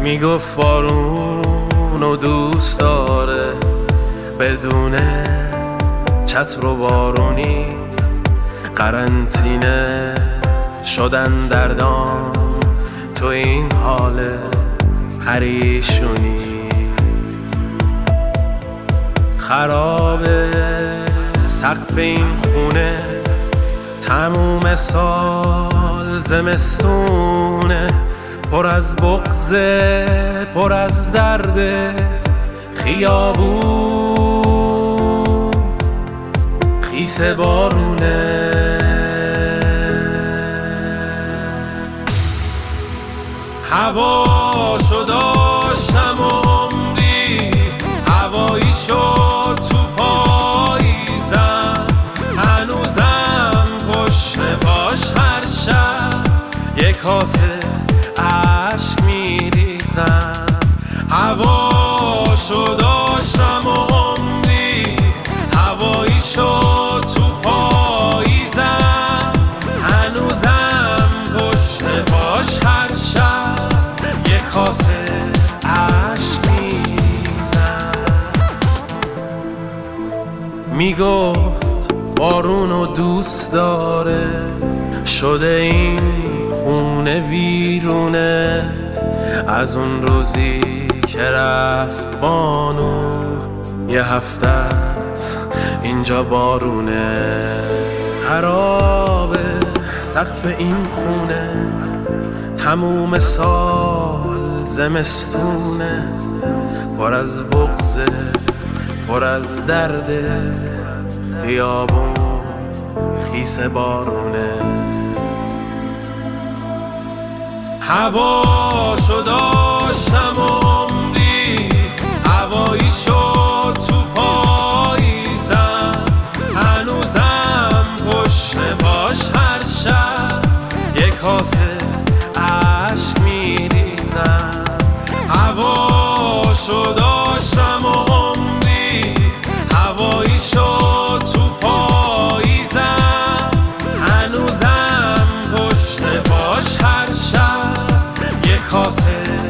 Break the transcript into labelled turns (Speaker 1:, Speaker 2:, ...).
Speaker 1: میگفت بارونو دوست داره، بدون چتر و بارونی قرنطینه شدن در دام تو این حال پریشونی. خرابه سقف این خونه، تموم سال زمستونه، پر از بغضه پر از درده، خیابون خیس بارونه. هواشو داشتم عمری، هوایی شد تو پاییزم، هنوزم پشت پاش هر شب یک کاسه عشق میریزم. هواشو داشتم عمری، هوایی شد تو پاییزم، هنوزم پشت پاش هر شب یک کاسه عشق میریزم. میگفت بارونو دوست داره، شده این خونه ویرونه، از اون روزی که رفت بانو یه هفته از اینجا بارونه. خرابه سقف این خونه، تموم سال زمستونه، پر از بغضه پر از درده، خیابون خیس بارونه. هواشو داشتم عمری، هوایی شد تو پاییزم، هنوزم پشت پاش هر شب یک کاسه عشق میریزم. هواشو داشتم عمری، هوایی شد تو پاییزم، هنوزم پشت پاش هر شب یک کاسه